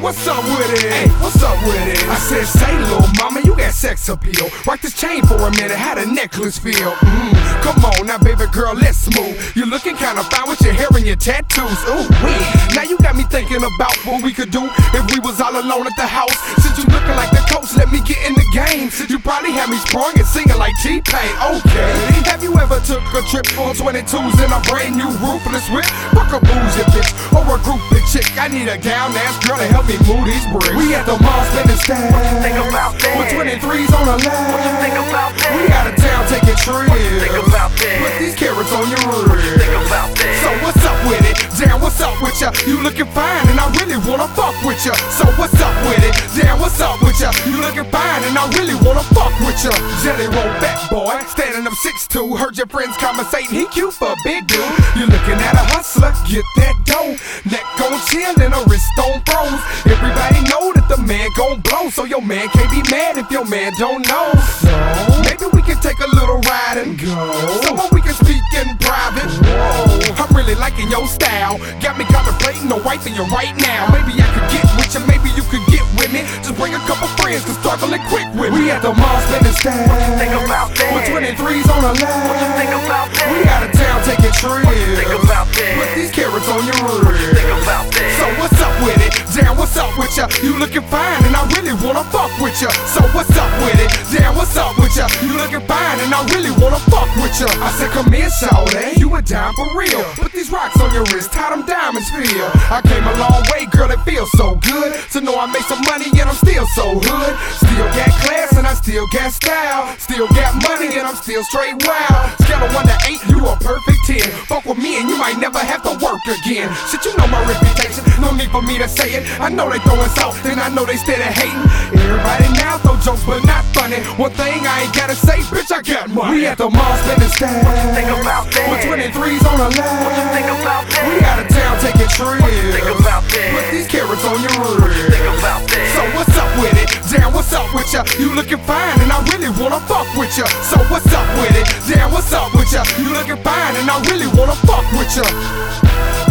what's up with it? Hey, what's up with it? I said, say, little mama, you got sex appeal. Rock this chain for a minute, how the necklace feel? Come on now, baby girl, let's move. You're looking kinda fine with your hair and your tattoos. Ooh, wee. Now you got me thinking about what we could do if we was all alone at the house. Since you looking like the coach, let me get in the game. Since you probably had me sprung and singing like T-Pain. Okay, have you ever took a trip on 22s in a brand new ruthless whip? Fuck a bougie bitch or a groupie chick. I need a gown-ass girl to help me move these bricks. We at the mall spending stacks. What you think about that? With 23s on the lap. What you think about that? We out of town taking trips. What you think about that? Put these carrots on your What you ribs. think about that? So what's up with it? Damn, what's up with ya? You looking fine and I really wanna fuck with ya. So what's up with it? Damn, what's up with ya? You looking fine and I really wanna fuck with ya. Jelly roll back, boy, standing up 6'2". Heard your friends conversating, he cute for a big dude. You looking at a hustler, get that dough. Neck gon' chill and a wrist on froze. Everybody know that the man gon' blow, so your man can't be mad if your man don't know. So maybe we can take a little ride and go. Somewhere we can speak in private. Whoa, I'm really liking your style. Got me contemplating on wiping you right now. Maybe I could get with you, maybe you could get with me. Just bring a couple friends to struggling quick with me. We at the mall spending stacks. What you think about that? With 23s on the lap. What you think about that? We out of town taking trips. What you think about that? Put these carrots on your What you think ribs. about that? So what's up with it? Damn, what's up with ya? You looking fine and I really wanna fuck with ya. So what's up with it? Damn, what's up with ya? You looking fine and I really wanna fuck with ya. I said, come here, shawty, you a dime for real. Put these rocks on your wrist, how them diamonds feel. I came a long way, girl, it feels so good to know I made some money and I'm still so hood. Still got class and I still got style. Still got money and I'm still straight wild. Scale of 1 to 8, you a perfect 10. Fuck with me and you might never have to work again. Shit, you know my reputation, no need for me to say it. I know they throwing salt, and I know they steady hating. Everybody now throw jokes, but not funny. One thing I ain't gotta say, bitch, I got money. We at the mall spending stacks. What you think about that? With 23s on the lap. What you think about that? We out of town taking trips. What you think about that? Put these carrots on your What you ribs. think about that? So what's up with it? Damn, what's up with ya? You looking fine and I really wanna fuck with ya. So what's up with it? Damn, what's up with ya? You looking fine and I really wanna fuck with ya.